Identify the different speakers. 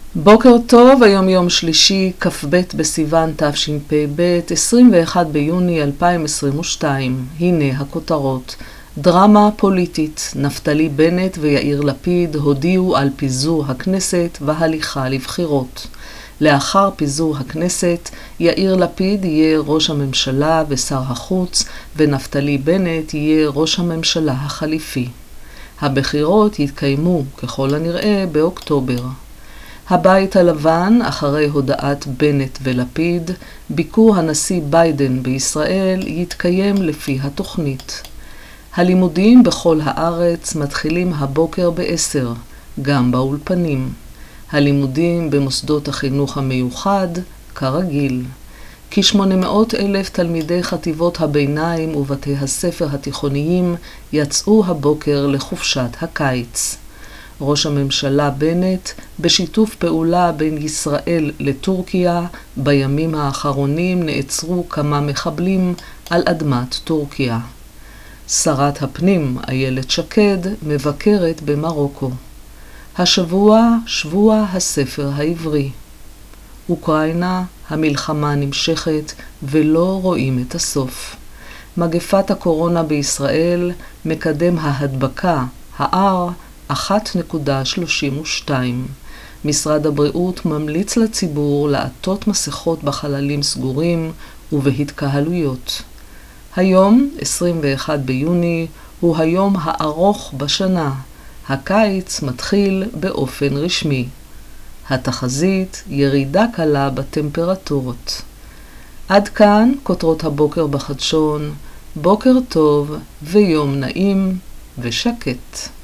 Speaker 1: בוקר טוב, היום יום שלישי, כ"ב בסיוון תשפ"ב, 21 ביוני 2022. הנה הכותרות. דרמה פוליטית, נפתלי בנט ויאיר לפיד הודיעו על פיזור הכנסת והליכה לבחירות. לאחר פיזור הכנסת, יאיר לפיד יהיה ראש הממשלה ושר החוץ, ונפתלי בנט יהיה ראש הממשלה החליפי. הבחירות יתקיימו ככל הנראה באוקטובר. הבית הלבן, אחרי הודעת בנט ולפיד, ביקור הנשיא ביידן בישראל יתקיים לפי התוכנית. הלימודים בכל הארץ מתחילים הבוקר ב-10, גם באולפנים. הלימודים במוסדות החינוך המיוחד, כרגיל. כ-800,000 תלמידי חטיבות הביניים ובתי הספר התיכוניים יצאו הבוקר לחופשת הקיץ. ראש הממשלה בנט, בשיתוף פעולה בין ישראל לטורקיה, בימים האחרונים נעצרו כמה מחבלים על אדמת טורקיה. שרת הפנים, איילת שקד, מבקרת במרוקו. השבוע, שבוע הספר העברי. אוקראינה, המלחמה נמשכת ולא רואים את הסוף. מגפת הקורונה בישראל, מקדם ההדבקה, R, 1.32. משרד הבריאות ממליץ לציבור לעטות מסכות בחללים סגורים ובהתקהלויות. היום, 21 ביוני, הוא היום הארוך בשנה. הקיץ מתחיל באופן רשמי. התחזית, ירידה קלה בטמפרטורות. עד כאן כותרות הבוקר בחדשון. בוקר טוב ויום נעים ושקט.